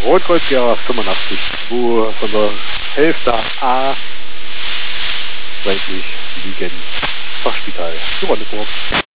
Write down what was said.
Rotkreuzjäger 85, wo von der Hälfte A seitlich liegen Fachspital Johannesburg.